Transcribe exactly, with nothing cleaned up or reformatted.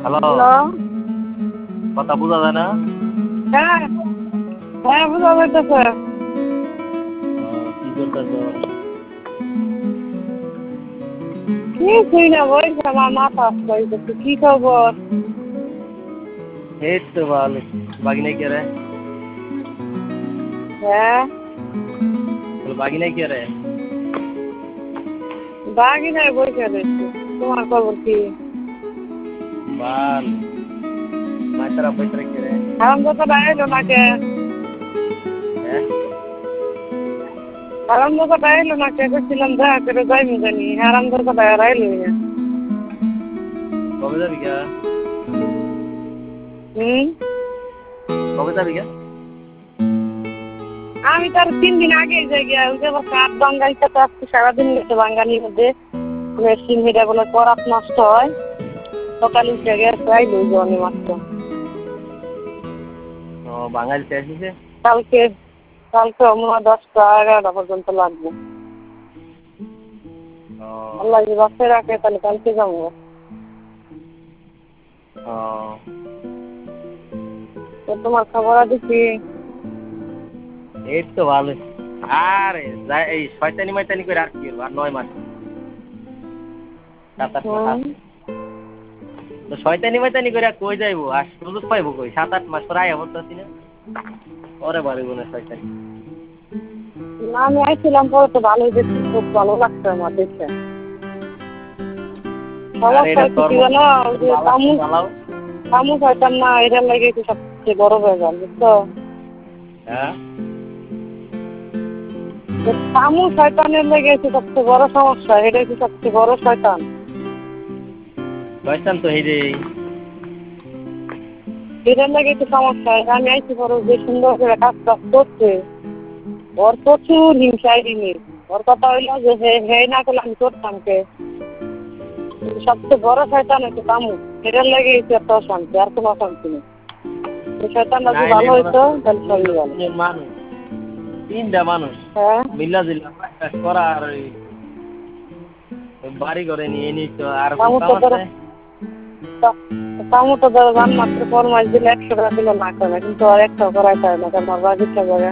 Hello, hello. কথা বোঝা যায় না? হ্যাঁ, হ্যাঁ বোঝা যাইতেছে। আহ, কি করতেছো? কিছুই না, বলছি আমার মাথা আসতে কি খবর? এই তো ভালো। বাগিনা কে রে? হ্যাঁ, বাগিনা কে রে? বাগি নাই বসে রয়েছে। তোমার খবর কি? বাল মাইতারা পয়তারা কে রে? হারাম দাদা বাইরে নাকে হ্যাঁ, হারাম দাদা বাইরে নাকে করছিলাম দেখা করে যাইমু জানি হারাম দাদা বাইরে আইলো না। কবে যাবি গা? হুম, কবে যাবি গা? আমি তার তিন দিন আগে যাই গিয়া ওই যে কাঠ বাঙ্গালিটা তো আজকে সারাদিন গেছে বাঙালির মধ্যে মেশিন মেয়েটা বলে করাত নষ্ট হয় সকালে উঠে গেছে আইলো জনি মাত্র ও বাঙালি তে আসিছে? কালকে কালকে মনে দশটা এগারোটা পর্যন্ত লাগবে। ও আল্লাহ যদি বাঁচতে রাখে তাহলে কালকে যাবো। ও তো তোমার খবর আছে কি? এই তো ভালো। আরে যাই এই শয়তানি মাইতানি করে আর কি করবো? আর নয় মাস সাত আট মাস হুম, আছে। তো শয়তানি মাইতানি করে আর কই যাইবো? আর সুযোগ পাইবো কই? সাত আট মাস পর আয়া বলতেছি না পরে বাড়িব না শয়তানি। না আমি আইছিলাম পরে তো ভালোই দেখছি খুব ভালো লাগছে আমার দেখে। আর সমস্যা এটা হচ্ছে তোর কি মতো জানো ওই যে বালা তামু বালাও। তামু খাইতাম না এটার লাগে একটু সবচেয়ে বড় হয়ে যান বুঝছো? হ্যাঁ, যে তামু শয়তানের লেগে একটু সবচেয়ে বড় সমস্যা এটা হচ্ছে সবচেয়ে বড় শয়তান। শয়তান তো হেরে। এটার লাগে একটু সমস্যা আমি আইছি পরে যে সুন্দর করে কাজ কাজ করছে ওর প্রচুর হিংসাই জিনিস ওর কথা হইলো যে হে হে না করলে আমি করতাম কে কিন্তু সবচেয়ে বড় শয়তান হচ্ছে তামু এটার লাগে একটু একটা অশান্তি আর কোনো অশান্তি নেই। এই শয়তানটা যদি নাইলে ভালো মনে হইতো হয় তাহলে সবই ভালো। তিনজন মানুষ তিনটা মানুষ হ্যাঁ, মিল্লা জিল্লা কাজ করা আর ওই ওই বাড়ি ঘরে নিয়ে নিত আর কোন তামু কাম তো ধরো আছে? তামু তো ধরো রান মাত্র ফরমাইশ দিলে একশো টাকা দিলে না করে কিন্তু আর একটাও করাই পারে না কারণ ওর বাড়িতে করে